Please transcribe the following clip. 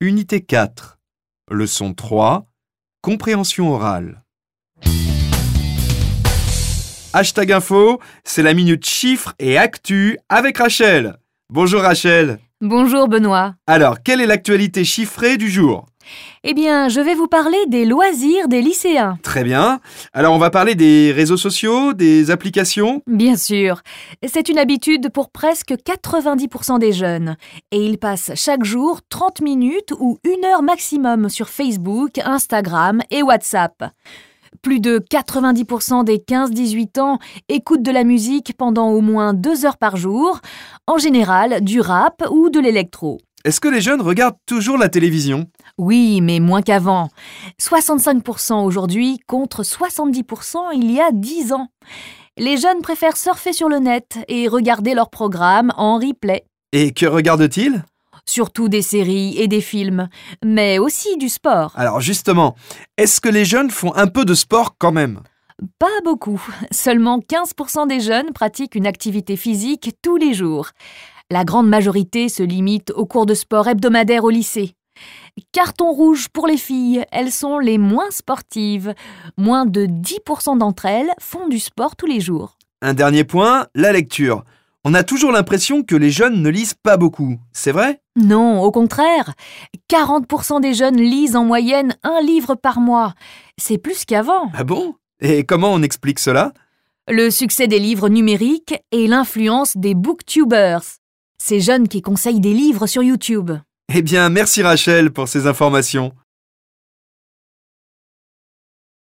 Unité 4. Leçon 3. Compréhension orale. Hashtag info, c'est la minute chiffres et actu avec Rachel. Bonjour Rachel. Bonjour Benoît. Alors, quelle est l'actualité chiffrée du jour ? Eh bien, je vais vous parler des loisirs des lycéens. Très bien. Alors, on va parler des réseaux sociaux, des applications ? Bien sûr, c'est une habitude pour presque 90% des jeunes. Et ils passent chaque jour 30 minutes ou 1 heure maximum sur Facebook, Instagram et WhatsApp. Plus de 90% des 15-18 ans écoutent de la musique pendant au moins 2 heures par jour, en général du rap ou de l'électro. Est-ce que les jeunes regardent toujours la télévision ? Oui, mais moins qu'avant. 65% aujourd'hui contre 70% il y a 10 ans. Les jeunes préfèrent surfer sur le net et regarder leurs programmes en replay. Et que regardent-ils ? Surtout des séries et des films, mais aussi du sport. Alors justement, est-ce que les jeunes font un peu de sport quand même ? Pas beaucoup. Seulement 15% des jeunes pratiquent une activité physique tous les jours. La grande majorité se limite aux cours de sport hebdomadaires au lycée. Carton rouge pour les filles, elles sont les moins sportives. Moins de 10% d'entre elles font du sport tous les jours. Un dernier point, la lecture. On a toujours l'impression que les jeunes ne lisent pas beaucoup, c'est vrai ? Non, au contraire. 40% des jeunes lisent en moyenne 1 livre par mois. C'est plus qu'avant. Ah bon ? Et comment on explique cela ? Le succès des livres numériques et l'influence des booktubers. Ces jeunes qui conseillent des livres sur YouTube. Eh bien, merci Rachel pour ces informations.